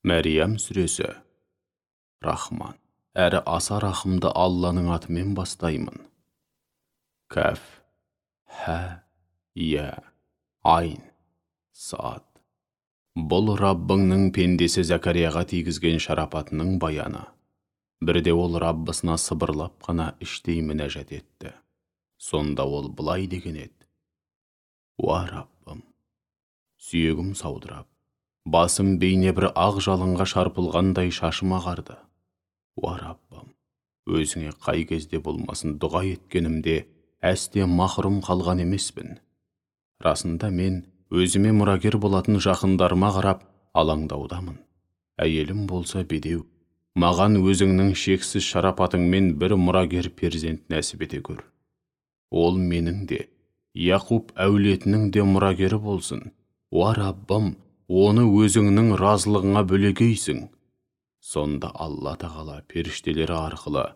Мәриям сүресі. Рахман, әрі аса рахымды Алланың атымен бастаймын. Кәф, хә, я, айн, сад. Бұл Раббыңның пендесі Зәкәрияға тигізген шарапатының баяны. Бірде ол Раббысына сыбырлап қана іштей мінәжат етті. Сонда ол былай деген еді: Уа Раббым, сүйегім саудырап, басым бейне бір ақ жалынға шарпылғандай шашым ағарды. Уа Раббым, өзіңе қай кезде болмасын дұға еткенімде әсте махрұм қалған емеспін. Расында мен өзіме мұрагер болатын жақындарыма қарап алаңдаудамын. Әйелім болса бедеу, маған өзіңнің шексіз шарапатыңмен бір мұрагер перзент нәсіп ете көр. Ол менің де, Яқуб әулетінің де мұрагері болсын. Уа Раббым, оны өзіңнің разылығыңа бөлегейсің. Сонда Алла тағала періштелері арқылы: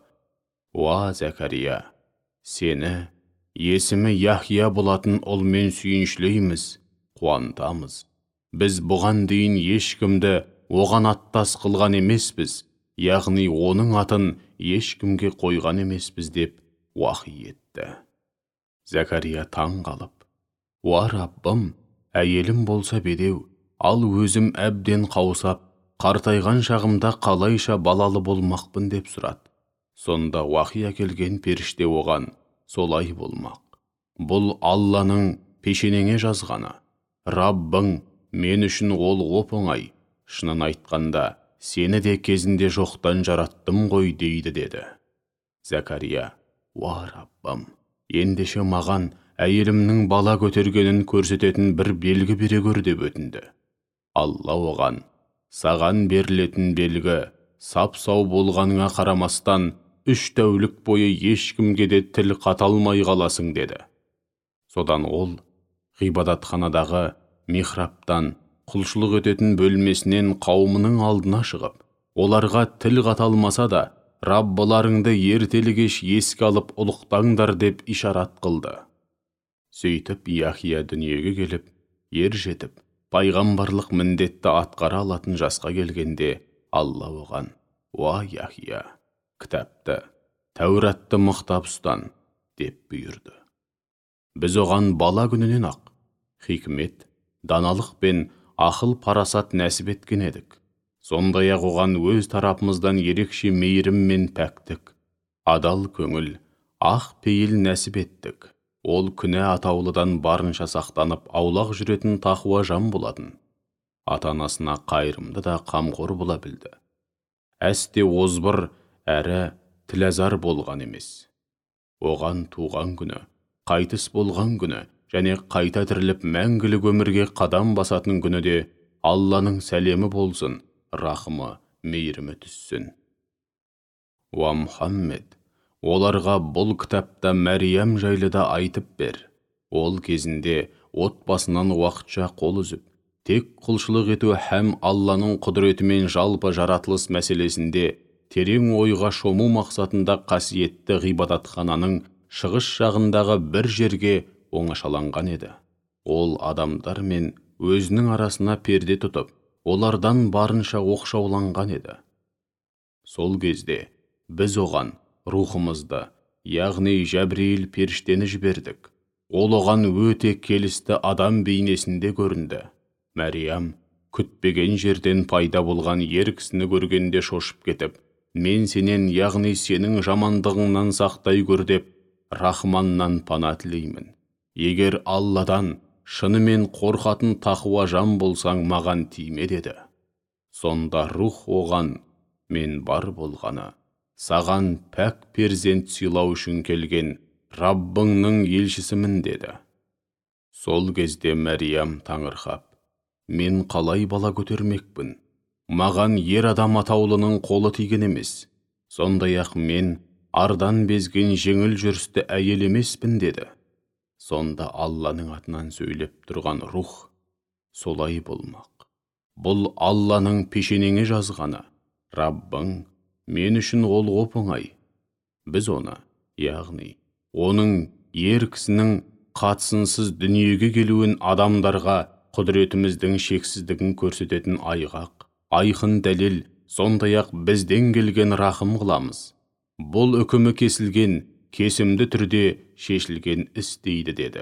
Уа Зәкәрия, сені, есімі Яхия болатын ұлмен сүйіншілейміз, қуантамыз. Біз бұған дейін ешкімді оған аттас қылған емеспіз, яғни оның атын ешкімге қойған емеспіз деп уахи етті. Зәкәрия таң қалып: Уа Раббым, әйелім болса бедеу, ал өзім әбден қаусап, қартайған шағымда қалайша балалы болмақпын деп сұрады. Сонда уахи әкелген періште оған: солай болмақ. Бұл Алланың пешенеңе жазғаны. Раббың мен үшін ол оп-оңай. Шынын айтқанда, сені де кезінде жоқтан жараттым ғой дейді деді. Зәкәрия: Уа Раббым, ендеше маған әйелімнің бала көтергенін көрсететін бір белгі бере көр деп өтінді. Алла оған: саған берілетін белгі, сап-сау болғаныңа қарамастан, 3 тәулік бойы ешкімге де тіл қата алмай қаласың деді. Содан ол ғибадатханадағы михрабтан, құлшылық ететін бөлмесінен қауымының алдына шығып, оларға тіл қата алмаса да, Раббыларыңды ертелі-кеш еске алып ұлықтаңдар деп ишарат қылды. Сөйтіп Яхия дүниеге келіп, ер жетіп, пайғамбарлық міндетті атқара алатын жасқа келгенде, Алла оған: Уа Яхия, кітапты, Тәуратты мықтап ұстан деп бұйырды. Біз оған бала күнінен ақ хикмет, даналық пен ақыл парасат нәсіп еткен едік. Сондай-ақ оған өз тарапымыздан ерекше мейірім мен пәктік, адал көңіл, ақ пейіл нәсіп еттік. Ол күнә атаулыдан барынша сақтанып, аулақ жүретін тақуа жан болатын. Ата-анасына қайырымды да қамқор бола білді. Әсте озбыр әрі тілазар болған емес. Оған туған күні, қайтыс болған күні және қайта тіріліп мәңгілік өмірге қадам басатын күні де Алланың сәлемі болсын, рахымы, мейірімі түссін. Уа Мұхаммед, оларға бұл кітапта Мәриям жайлы да айтып бер. Ол кезінде отбасынан уақытша қол үзіп, тек құлшылық ету һәм Алланың құдіретімен жалпы жаратылыс мәселесінде терең ойға шому мақсатында қасиетті ғибадатхананың шығыс жағындағы бір жерге оңашаланған еді. Ол адамдар мен өзінің арасына перде тұтып, олардан барынша оқшауланған еді. Сол кезде біз оған рухымызды, яғни Жәбірейіл періштені жібердік. Ол оған өте келісті адам бейнесінде көрінді. Мәриям күтпеген жерден пайда болған ер кісіні көргенде шошып кетіп, мен сенен, яғни сенің жамандығыңнан сақтай көр деп, Рахманнан пана тілеймін. Егер Алладан шынымен қорқатын тақуа жан болсаң, маған тиме деді. Сонда рух оған: мен бар болғаны, саған пәк перзент сыйлау үшін келген Раббыңның елшісімін деді. Сол кезде Мәриям таңырқап: мен қалай бала көтермекпін? Маған ер адам атаулының қолы тиген емес. Сондай-ақ мен ардан безген жеңіл жүрісті әйел емеспін деді. Сонда Алланың атынан сөйлеп тұрған рух: солай болмақ. Бұл Алланың пешенеңе жазғаны. Раббың мен үшін ол оп-оңай. Біз оны, яғни оның ер кісінің қатысынсыз дүниеге келуін адамдарға құдіретіміздің шексіздігін көрсететін айғақ, айқын дәлел, сондай-ақ бізден келген рахым қыламыз. Бұл үкімі кесілген, кесімді түрде шешілген іс дейді деді.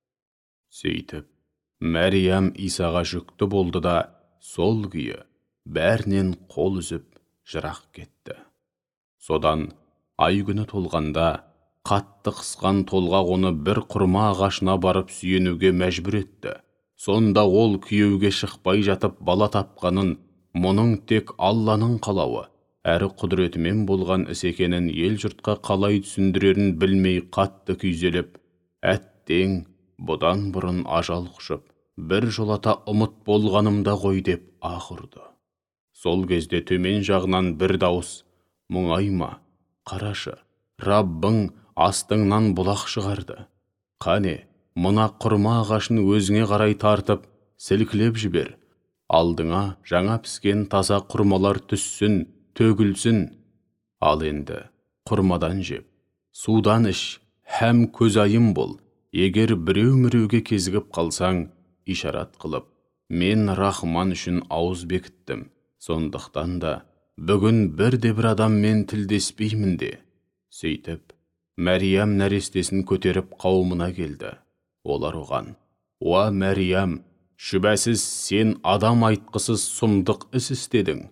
Сөйтіп, Мәриям Исаға жүкті болды да, сол күйі бәрінен қол үзіп жырақ кетті. Содан ай күні толғанда, қатты қысқан толғақ оны бір құрма ағашына барып сүйенуге мәжбүр етті. Сонда ол күйеуге шықпай жатып бала тапқанын, мұның тек Алланың қалауы, әрі құдіретімен болған іс екенін ел жұртқа қалай түсіндірерін білмей қатты күйзеліп, әттең, бұдан бұрын ажал құшып, бір жолата ұмыт болғанымда ғой деп аһ ұрды. Сол кезде төмен жағынан бір дауыс: мұңайма, қарашы, Раббың астыңнан бұлақ шығарды. Қане, мына құрма ағашын өзіңе қарай тартып, сілкілеп жібер. Алдыңа жаңа піскен таза құрмалар түссін, төгілсін. Ал енді құрмадан жеп, судан іш, һәм көзайым бол. Егер біреу-міреуге кезігіп қалсаң, ишарат қылып, мен Рахман үшін ауыз бекіттім. Сондықтан да бүгін бірде-бір адаммен тілдеспеймін де. Сөйтіп, Мәриям нәрестесін көтеріп қауымына келді. Олар оған: уа Мәриям, шүбәсіз сен адам айтқысыз сұмдық іс істедің.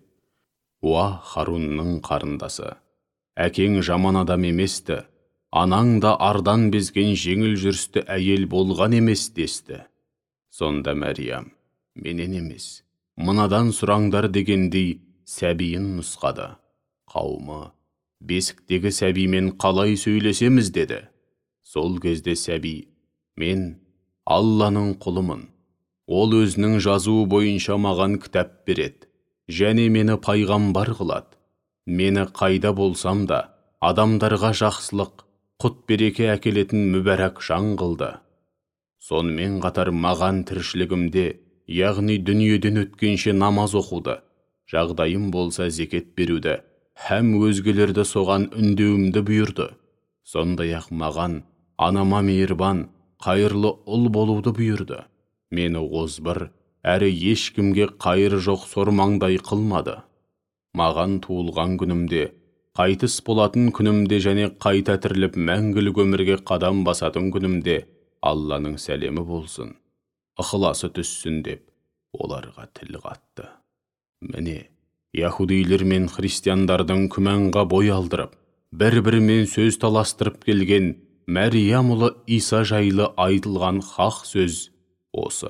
Уа Харунның қарындасы, әкең жаман адам еместі, анаң да ардан безген жеңіл жүрісті әйел болған емес десті. Сонда Мәриям: менен емес, мынадан сұраңдар дегендей сәбиін нұсқады. Қауымы: бесіктегі сәбимен қалай сөйлесеміз деді. Сол кезде сәби: мен Алланың құлымын. Ол өзінің жазуы бойынша маған кітап береді, және мені пайғамбар қылады. Мені қайда болсам да адамдарға жақсылық, құт береке әкелетін мүбәрәк жан қылды. Сонымен қатар маған тіршілігімде, яғни дүниеден өткенше намаз оқуды, жағдайым болса зекет беруді, һәм өзгелерді соған үндеуімді бұйырды. Сондай-ақ маған анама мейірбан, қайырлы ұл болуды бұйырды. Мені озбыр, әрі ешкімге қайыры жоқ сормаңдай қылмады. Маған туылған күнімде, қайтыс болатын күнімде және қайта тіріліп мәңгілік өмірге қадам басатын күнімде Алланың сәлемі болсын, ықыласы түссін деп оларға тіл қатты. Міне, яһудилер мен христиандардың күмәнға бой алдырып, бір-бірімен сөз таластырып келген Мәриям ұлы Иса жайлы айтылған хақ сөз осы.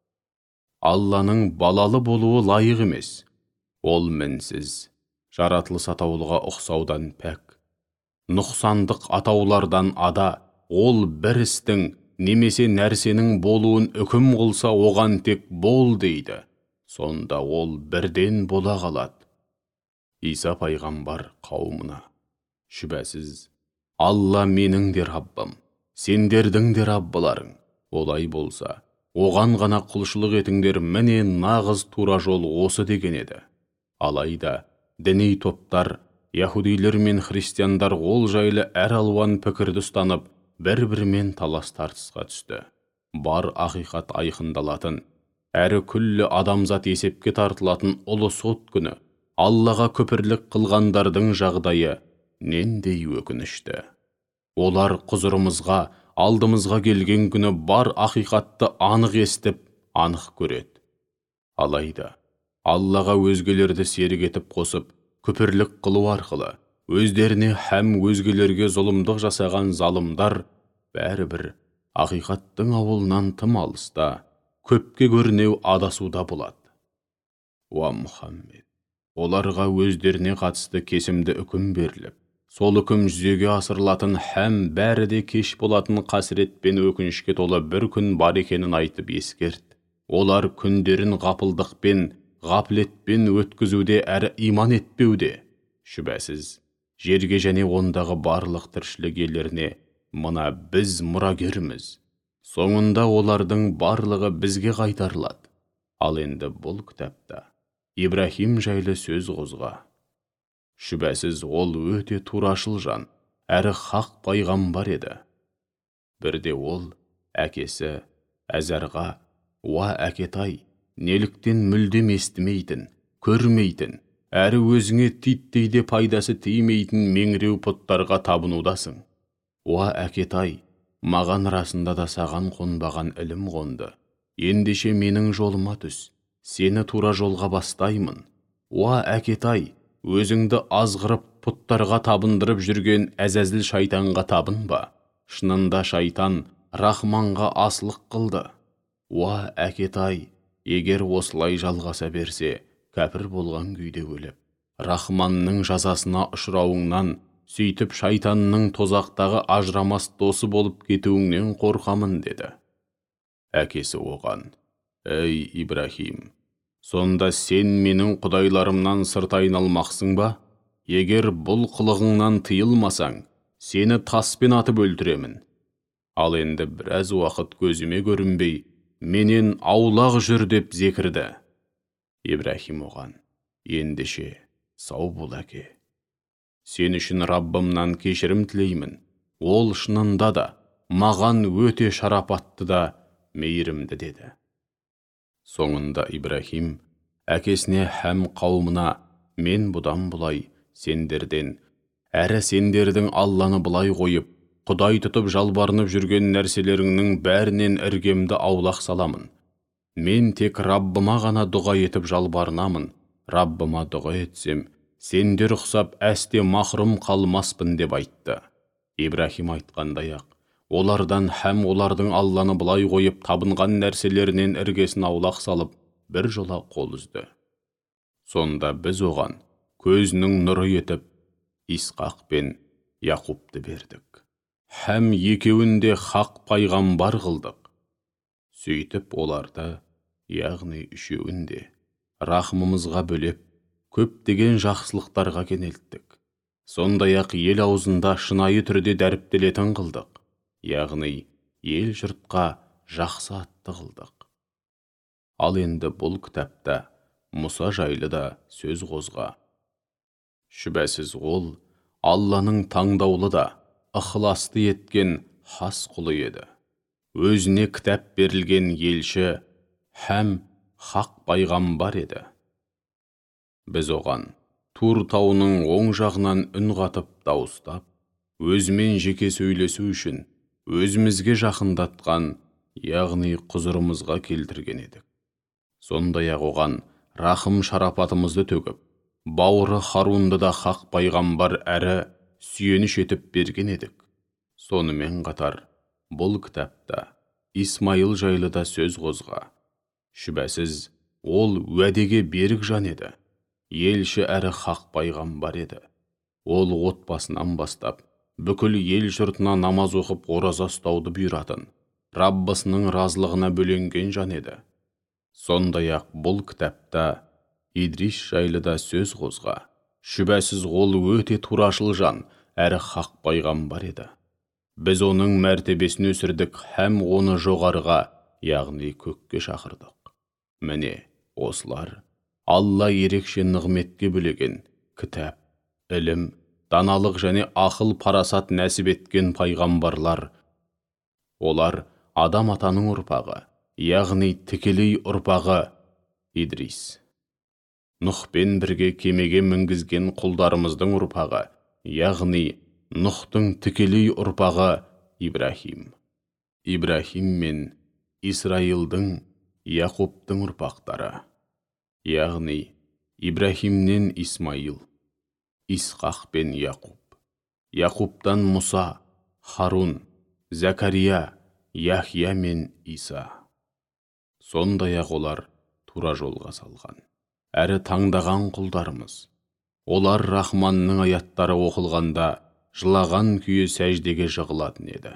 Алланың балалы болуы лайық емес. Ол мінсіз, жаратылыс атаулыға ұқсаудан пәк. Нұқсандық атаулардан ада, ол бір істің немесе нәрсенің болуын үкім қылса оған тек бол дейді. Сонда ол бірден бола қалады. Иса пайғамбар қауымына: шүбәсіз, Алла менің де Раббым, сендердің де Раббыларың. Олай болса, оған ғана құлшылық етіңдер, міне нағыз тура жол осы деген еді. Алайда, діни топтар, яһудилер мен христиандар ол жайлы әр алуан пікірді ұстанып, бір-бірімен талас тартысқа түсті. Бар ақиқат айқындалатын, әрі күллі адамзат есепке тартылатын ұлы сот күні, Аллаға күпірлік қылғандардың жағдайы нендей өкінішті. Олар құзырымызға, алдымызға келген күні бар ақиқатты анық естіп, анық көреді. Алайда, Аллаға өзгелерді серік етіп қосып, күпірлік қылу арқылы, өздеріне һәм өзгелерге зұлымдық жасаған залымдар бәрібір ақиқаттың ауылынан тым алыста, көпке көрінеу адасуда болады. Уа Мұхаммед, оларға өздеріне қатысты кесімді үкім беріліп, сол үкім жүзеге асырылатын һәм бәрі де кеш болатын қасірет пен өкінішке толы бір күн бар екенін айтып ескерт. Олар күндерін ғапылдықпен, ғаплетпен өткізуде әрі иман етпеуде. Шүбәсіз, жерге және ондағы барлық тіршілік иелеріне мына біз мұрагерміз. Соңында олардың барлығы бізге қайтарылады. Ал енді бұл кітапта Ибрахим жайлы сөз қозға. Шүбәсіз, ол өте турашыл жан, әрі хақ пайғамбар еді. Бірде ол әкесі Әзарға: уа әкетай, неліктен мүлдем естімейтін, көрмейтін, әрі өзіңе титтей де пайдасы тимейтін меңіреу пұттарға табынудасың. Уа әкетай, маған расында да саған қонбаған ілім қонды. Ендеше менің жолыма түс, сені тура жолға бастаймын. Уа әкетай, өзіңді азғырып пұттарға табындырып жүрген әзәзіл шайтанға табынба. Шынында шайтан Рахманға асылық қылды. Уа әкетай, егер осылай жалғаса берсе, кәпір болған күйде өліп, Рахманның жазасына ұшырауыңнан, сөйтіп шайтанның тозақтағы ажырамас досы болып кетуіңнен қорқамын, деді. Әкесі оған: Ей Ибрахим, сонда сен менің құдайларымнан сырт айналмақсың ба? Егер бұл қылығыңнан тыйылмасаң, сені таспен атып өлтіремін. Ал енді біраз уақыт көзіме көрінбей, менен аулақ жүр, деп зекірді. Ибрахим оған: Ендеше сау бол әке. Сен үшін Раббымнан кешірім тілеймін. Ол шынында да маған өте шарапатты да мейірімді, деді. Соңында Ибрахим әкесіне һәм қауымына: Мен бұдан бұлай сендерден, әрі сендердің Алланы бұлай қойып, Құдай тұтып жалбарынып жүрген нәрселеріңнің бәрінен іргемді аулақ саламын. Мен тек Раббыма ғана дұға етіп жалбарынамын. Раббыма дұға етсем, сендер ұқсап әсте махрұм қалмаспын, деп айтты. Ибрахим айтқандай-ақ, олардан һәм олардың Алланы бұлай қойып табынған нәрселерінен іргесін аулақ салып, бір жола қол үзді. Сонда біз оған көзінің нұры етіп Исқақ пен Яқупты бердік. Һәм екеуін де хақ пайғамбар қылдық. Сөйтіп оларды, яғни үшеуін де, рахмымызға бөлеп, көптеген жақсылықтарға кенелттік. Сондай-ақ ел аузында шынайы түрде дәріптелетін қылдық, яғни ел жұртқа жақсы атты қылдық. Ал енді бұл кітапта Мұса жайлы да сөз қозға. Шүбәсіз ол Алланың таңдаулы да ықыласты еткен хас құлы еді. Өзіне кітап берілген елші һәм хақ пайғамбар еді. Біз оған Тур тауының оң жағынан үн қатып дауыстап, өзімен жеке сөйлесу үшін өзімізге жақындатқан, яғни құзырымызға келтірген едік. Сондай-ақ оған рахым шарапатымызды төгіп, бауыры Харунды да хақ пайғамбар әрі сүйеніш етіп берген едік. Сонымен қатар, бұл кітапта Исмайыл жайлы да сөз қозға. Шүбәсіз, ол уәдеге берік жан еді. Елші әрі хақ пайғамбар еді. Ол отбасынан бастап, бүкіл ел жұртына намаз оқып ораза ұстауды бұйыратын, Раббысының разылығына бөленген жан еді. Сондай-ақ бұл кітапта Идрис жайлы да сөз қозға. Шүбәсіз, ол өте турашыл жан әрі хақ пайғамбар еді. Біз оның мәртебесін өсірдік һәм оны жоғарыға, яғни көкке шақырдық. Міне, осылар Алла ерекше нығметке бөлеген кітап, ілім, даналық және ақыл парасат нәсіп еткен пайғамбарлар. Олар Адам атаның ұрпағы, яғни тікелей ұрпағы Идрис. Нұхпен бірге кемеге мінгізген құлдарымыздың ұрпағы, яғни Нұхтың тікелей ұрпағы Ибрахим. Ибрахим мен Исраилдың, Яқубтың ұрпақтары, яғни Ибрахимнен Исмайыл, Исқақ пен Яқуб, Яқубтан Мұса, Харун, Закария, Яхия мен Иса. Сондай-ақ олар тура жолға салған, әрі таңдаған құлдарымыз. Олар Рахманның аяттары оқылғанда жылаған күйі сәждеге жығылатын еді.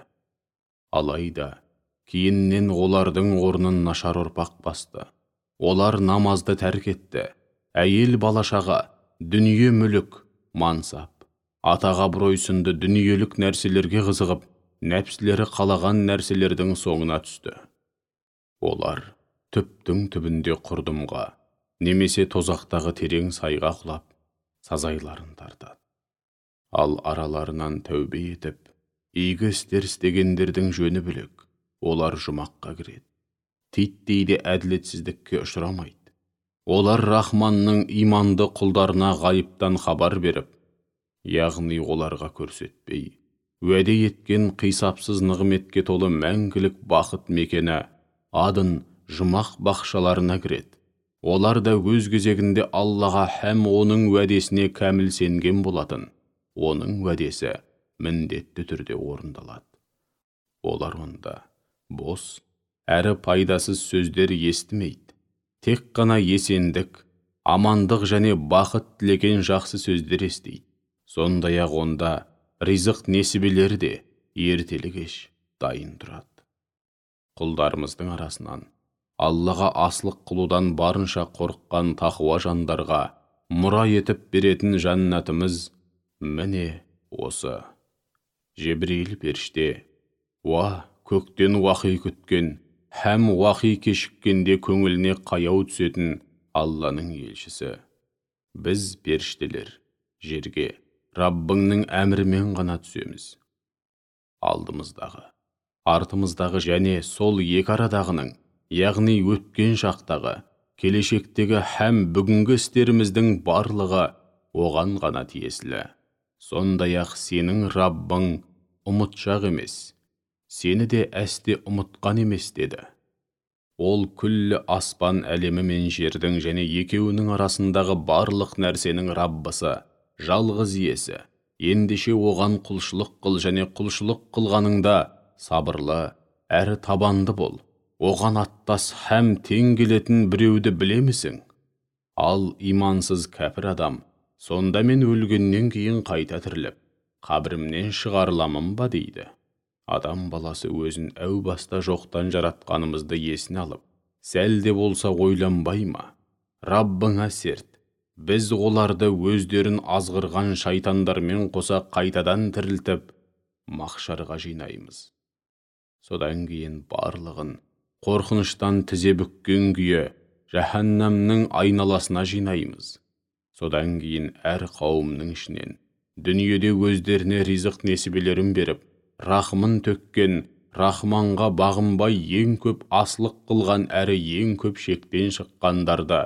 Алайда, кейіннен олардың орнын нашар ұрпақ басты. Олар намазды тәрк етті, әйел балашаға, дүние мүлік, мансап, атаға абырой-сынды дүниелік нәрселерге қызығып, нәпсілері қалаған нәрселердің соңына түсті. Олар түптің түбінде құрдымға, немесе тозақтағы терең сайға құлап, сазайларын тартады. Ал араларынан тәубе етіп, игі істер істегендердің жөні бөлек, олар жұмаққа кіреді. Титтей де әділетсіздікке ұшырамайды. Олар Рахманның иманды құлдарына ғайыптан хабар беріп, яғни оларға көрсетпей, уәде еткен қисапсыз нығметке толы мәңгілік бақыт мекені адын жұмақ бақшаларына кіреді. Олар да өз кезегінде Аллаға һәм оның уәдесіне кәміл сенген болатын. Оның уәдесі міндетті түрде орындалады. Олар онда бос, әрі пайдасыз сөздер естімейді. Тек қана есендік, амандық және бақыт тілеген жақсы сөздер естейді. Сондай-ақ онда ризық несібелері де ертелі-кеш дайын тұрады. Құлдарымыздың арасынан Аллаға аслық қылудан барынша қорыққан тақуа жандарға мұра етіп беретін жаннатымыз міне осы. Жебірейіл періште, уа, көктен уақи күткен, һәм уақи кешіккенде көңіліне қаяу түсетін Алланың елшісі. Біз періштелер жерге Раббыңның әмірімен ғана түсеміз. Алдымыздағы, артымыздағы және сол екі арадағының, яғни өткен шақтағы, келешектегі һәм бүгінгі істеріміздің барлығы оған ғана тиесілі. Сондай-ақ сенің Раббың ұмытшақ емес, сені де әсте ұмытқан емес деді. Ол күллі аспан әлемі мен жердің және екеуінің арасындағы барлық нәрсенің Раббысы, жалғыз иесі. Ендеше оған құлшылық қыл және құлшылық қылғаныңда сабырлы әрі табанды бол. Оған аттас һәм тең келетін біреуді білемісің? Ал имансыз кәпір адам, сонда мен өлгеннен кейін қайта тіріліп, қабірімнен шығарыламын ба дейді. Адам баласы өзін әу баста жоқтан жаратқанымызды есіне алып, сәл де болса ойланбай ма? Раббыңа серт, біз оларды өздерін азғырған шайтандармен қоса қайтадан тірілтіп, махшарға жинаймыз. Содан кейін барлығын қорқыныштан тізе бүккен күйі жаһаннамның айналасына жинаймыз. Содан кейін әр қауымның ішінен дүниеде өздеріне ризық несібелерін беріп, рахмын төккен, Рахманға бағынбай ең көп аслық қылған әрі ең көп шектен шыққандарды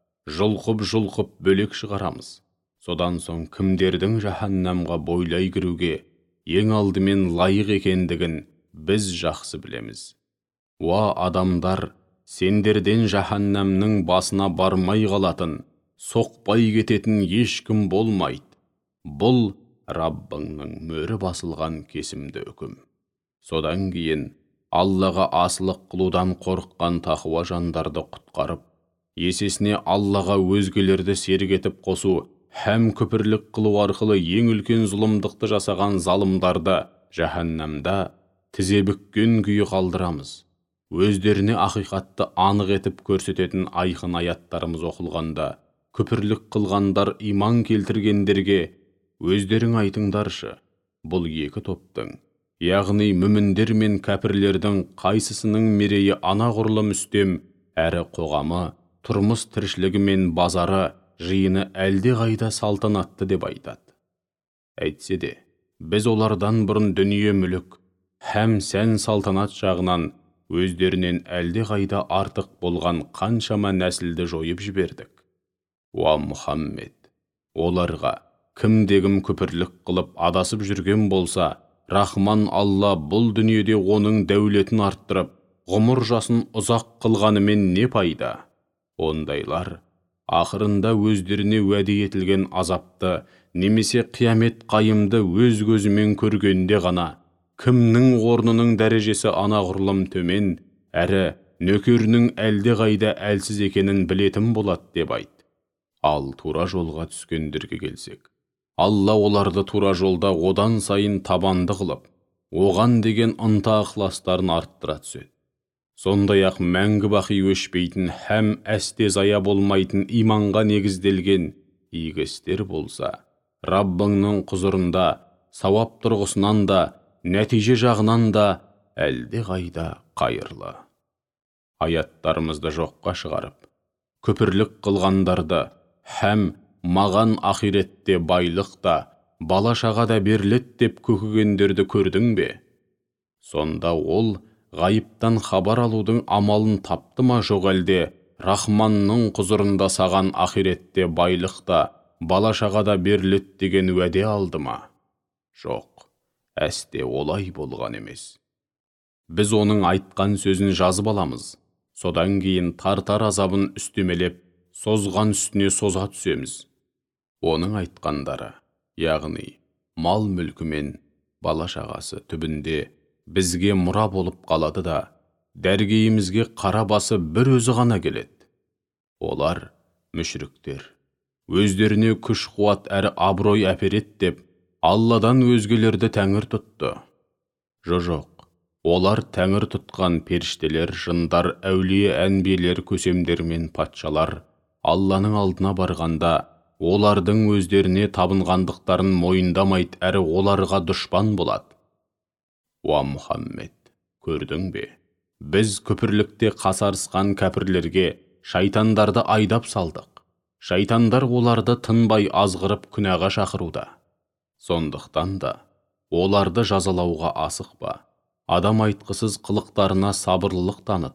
жұлқып бөлек шығарамыз. Содан соң кімдердің жаһаннамға бойлай кіруге ең алдымен лайық екендігін біз жақсы білеміз. Уа адамдар, сендерден жаһаннамның басына бармай қалатын, соқпай кететін ешкім болмайды. Бұл Раббыңның мөрі басылған кесімді үкім. Содан кейін Аллаға асылық қылудан қорыққан тақуа жандарды құтқарып, есесіне Аллаға өзгелерді серік етіп қосу һәм күпірлік қылу арқылы ең үлкен зұлымдықты жасаған залымдарды жаһаннамда тізе бүккен күйі қалдырамыз. Өздеріне ақиқатты анық етіп көрсететін айқын аяттарымыз оқылғанда, күпірлік қылғандар иман келтіргендерге, өздерің айтыңдаршы, бұл екі топтың, яғни мүміндер мен кәпірлердің қайсысының мерейі анағұрлым үстем, әрі қоғамы, тұрмыс тіршілігі мен базары, жиыны әлде қайда салтанатты деп айтады. Әйтсе де, біз олардан бұрын дүние мүлік һәм сән салтанат жағынан өздерінен әлде қайда артық болған қаншама нәсілді жойып жібердік. Уа Мұхаммед, оларға кімде-кім күпірлік қылып адасып жүрген болса, Рахман Алла бұл дүниеде оның дәулетін арттырып, ғұмыр жасын ұзақ қылғанымен не пайда? Ондайлар ақырында өздеріне уәде етілген азапты немесе қиямет қайымды өз көзімен көргенде ғана кімнің орнының дәрежесі анағұрлым төмен, әрі нөкерінің әлде қайда әлсіз екенін білетін болады деп айт. Ал тура жолға түскендерге келсек, Алла оларды тура жолда одан сайын табанды қылып, оған деген ынта-ықыластарын арттыра түседі. Сондай-ақ мәңгі бақи өшпейтін һәм әсте зая болмайтын иманға негізделген игі істер болса, Раббыңның құзырында, сауап тұрғысынан да, нәтиже жағынан да әлде қайда қайырлы. Аяттарымызды жоққа шығарып, күпірлік қылғандарды һәм маған ақиретте байлық та, бала-шаға да беріледі деп көкігендерді көрдің бе? Сонда ол ғайыптан хабар алудың амалын тапты ма жоқ әлде Рахманның құзырында саған ақиретте байлықта, бала-шағада берілет деген уәде алды ма? Жоқ, әсте олай болған емес. Біз оның айтқан сөзін жазып аламыз, содан кейін тартар азабын үстемелеп, созған үстіне соза түсеміз. Оның айтқандары, яғни мал-мүлкі мен бала-шағасы түбінде бізге мұра болып қалады да, дәргейімізге қара басы бір өзі ғана келеді. Олар, мүшриктер, өздеріне күш-қуат әрі абырой әперет деп, Алладан өзгелерді тәңір тұтты. Жоқ, олар тәңір тұтқан періштелер, жындар, әулие, әнбиелер, көсемдер мен патшалар, Алланың алдына барғанда, олардың өздеріне табынғандықтарын мойындамайды әрі оларға дұшпан болады. Уа Мұхаммед, көрдің бе? Біз күпірлікте қасарысқан кәпірлерге шайтандарды айдап салдық. Шайтандар оларды тынбай азғырып күнәға шақыруда. Сондықтан да оларды жазалауға асықпа. Адам айтқысыз қылықтарына сабырлылық таныт.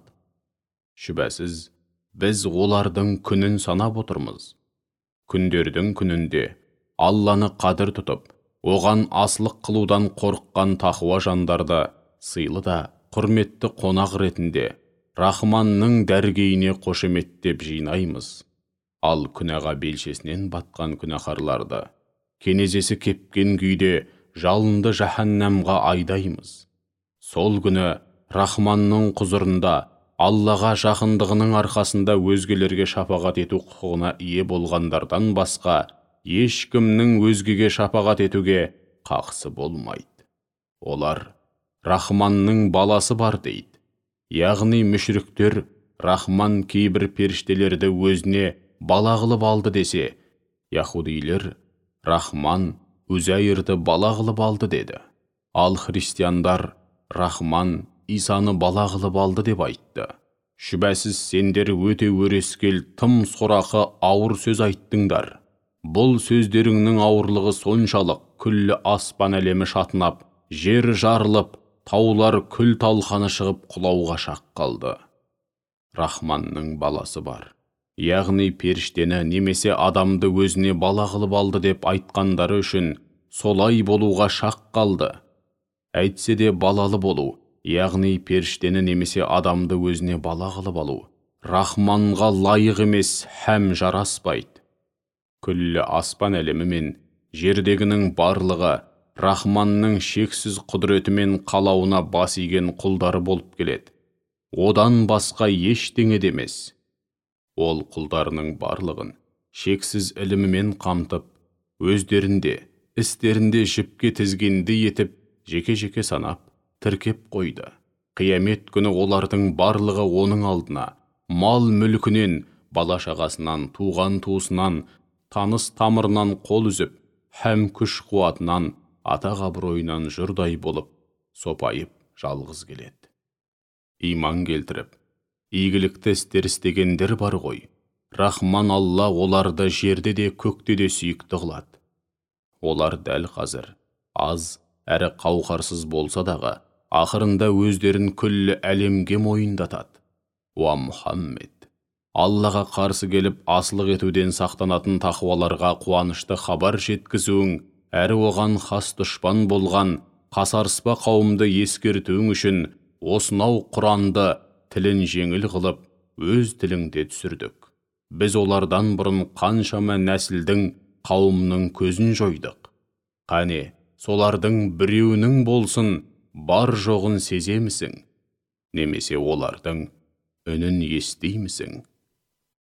Шүбәсіз, біз олардың күнін санап отырмыз. Күндердің күнінде Алланы қадір тұтып, оған асылық қылудан қорыққан тақуа жандарды сыйлы да құрметті қонақ ретінде Рахманның дәргейіне қошеметтеп жинаймыз. Ал күнәға белшесінен батқан күнәһарларды кенезесі кепкен күйде жалынды жаһаннамға айдаймыз. Сол күні Рахманның құзырында Аллаға жақындығының арқасында өзгелерге шапағат ету құқығына ие болғандардан басқа ешкімнің өзгеге шапағат етуге қақысы болмайды. Олар Рахманның баласы бар дейді. Яғни мүшриктер Рахман кейбір періштелерді өзіне бала қылып алды десе, яһудилер Рахман Үзәйірді бала қылып алды деді. Ал христиандар Рахман Исаны бала қылып алды деп айтты. Шүбәсіз сендер өте өрескел, тым сорақы ауыр сөз айттыңдар. Бұл сөздеріңнің ауырлығы соншалық күллі аспан әлемі шатынап, жер жарылып, таулар күл талқаны шығып құлауға шақ қалды. Рахманның баласы бар. Яғни періштені немесе адамды өзіне бала қылып алды деп айтқандары үшін солай болуға шақ қалды. Әйтсе де балалы болу, яғни періштені немесе адамды өзіне бала қылып алу, Рахманға лайық емес, һәм жараспайды. Күллі аспан әлемі мен жердегінің барлығы Рахманның шексіз құдіреті мен қалауына бас иген құлдары болып келеді. Одан басқа ештеңе демес. Ол құлдарының барлығын шексіз ілімімен қамтып, өздерінде, істерінде жіпке тізгенді етіп, жеке-жеке санап, тіркеп қойды. Қиямет күні олардың барлығы оның алдына, мал-мүлкінен, бала-шағасынан, туған-туысынан, таныс тамырынан қол үзіп, һәм күш-қуатынан, атақ-абыройынан жұрдай болып, сопайып жалғыз келеді. Иман келтіріп, игілікті істер істегендер бар ғой. Рахман Алла оларды жерде де көкте де сүйікті қылады. Олар дәл қазір аз әрі қауқарсыз болса дағы, ақырында өздерін күллі әлемге мойындатады. Уа Мұхаммед, Аллаға қарсы келіп асылық етуден сақтанатын тақуаларға қуанышты хабар жеткізуің, әрі оған хас дұшпан болған қасарыспа қауымды ескертуің үшін осынау Құранды тілін жеңіл қылып, өз тіліңде түсірдік. Біз олардан бұрын қаншама нәсілдің, қауымның көзін жойдық. Қане, солардың біреуінің болсын, бар жоғын сеземісің? Немесе олардың үнін естеймісің?